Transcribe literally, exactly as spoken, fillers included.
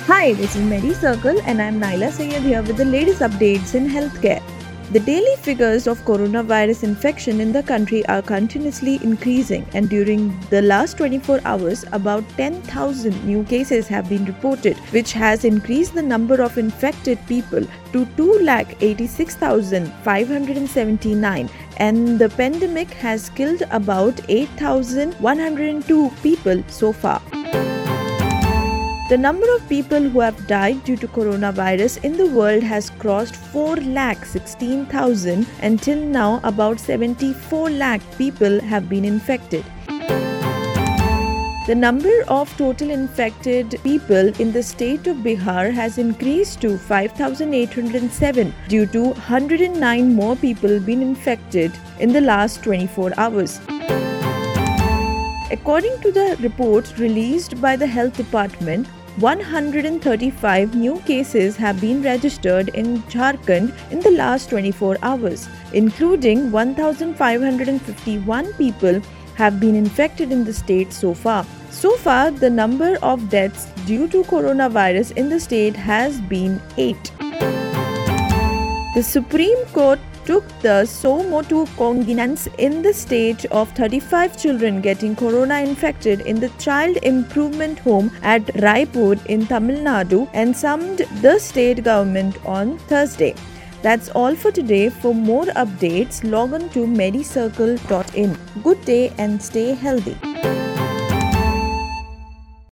Hi, this is Medi Circle and I'm Naila Sayed here with the latest updates in healthcare. The daily figures of coronavirus infection in the country are continuously increasing, and during the last twenty-four hours, about ten thousand new cases have been reported, which has increased the number of infected people to two lakh eighty-six thousand five hundred seventy-nine, and the pandemic has killed about eight thousand one hundred two people so far. The number of people who have died due to coronavirus in the world has crossed four lakh sixteen thousand. Until now, about seventy-four lakh people have been infected. The number of total infected people in the state of Bihar has increased to five thousand eight hundred seven due to one hundred nine more people being infected in the last twenty-four hours. According to the reports released by the Health Department, one hundred thirty-five new cases have been registered in Jharkhand in the last twenty-four hours, including one thousand five hundred fifty-one people have been infected in the state so far. So far, the number of deaths due to coronavirus in the state has been eight. The Supreme Court took the suo motu cognizance in the state of thirty-five children getting corona infected in the child improvement home at Raipur in Tamil Nadu and summoned the state government on Thursday. That's all for today. For more updates, log on to medicircle dot in. Good day and stay healthy.